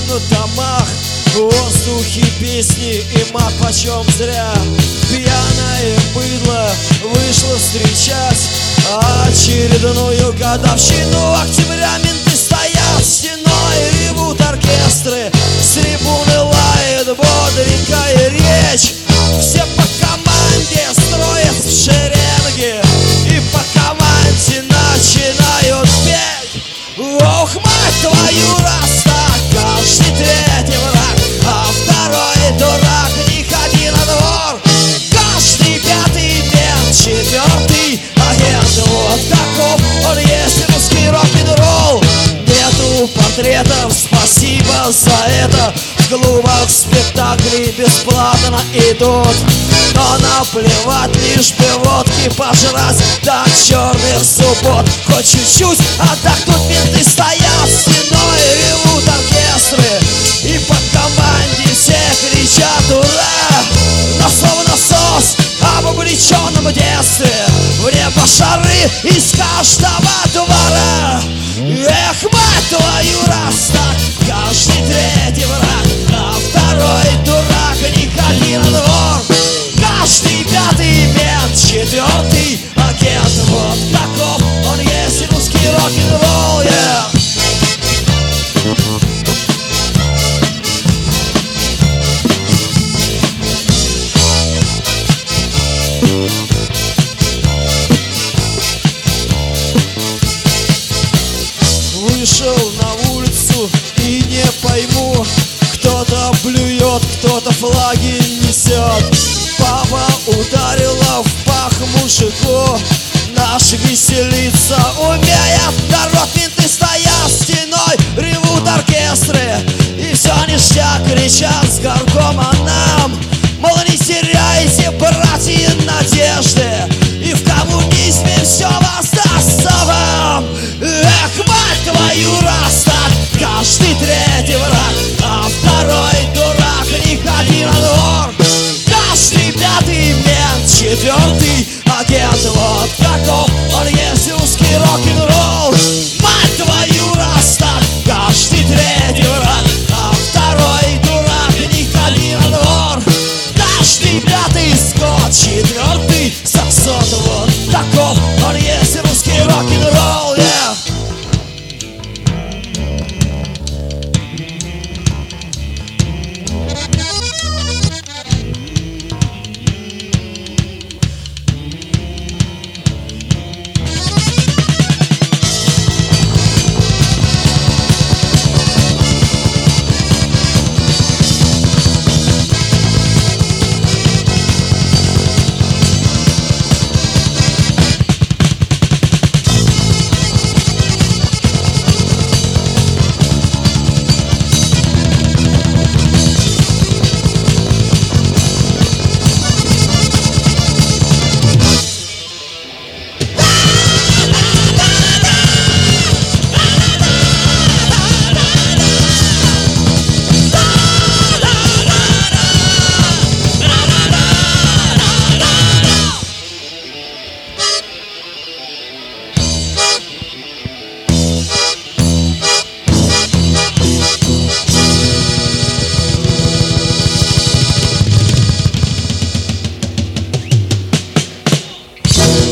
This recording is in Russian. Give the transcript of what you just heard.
пахнут домах, в воздухе песни и мат почем зря. Пьяное быдло вышло встречать очередную годовщину октября. Менты стоят стеной, ревут оркестры, с трибуны лает бодренькая речь. Все по команде строятся в шеренги и по команде начинают петь. Ох, мать твою, раз так, каждый третий враг, а второй дурак, не ходи на двор. Каждый пятый мент, четвертый агент, вот таков он есть русский рок-н-ролл. Нету портретов, спасибо за это, в клубах спектакли бесплатно идут. Но наплевать, лишь бы водки пожрать до черных суббот. Хоть чуть-чуть отдохнуть, менты стоят стеной, ревут оркестры и по команде все кричат ура. Но словно насос об облеченном детстве, в небо шары из каждого двора. Эх, мать твою, раз так, каждый третий враг, а второй дурак, не ходи на двор. Каждый пятый мент, четвертый агент, вот таков он есть русский рок-н-ролл, yeah. Вышел на улицу и не пойму, кто-то плюет, кто-то флаги несет. Папа ударила в пах мужику, наш веселиться умеет.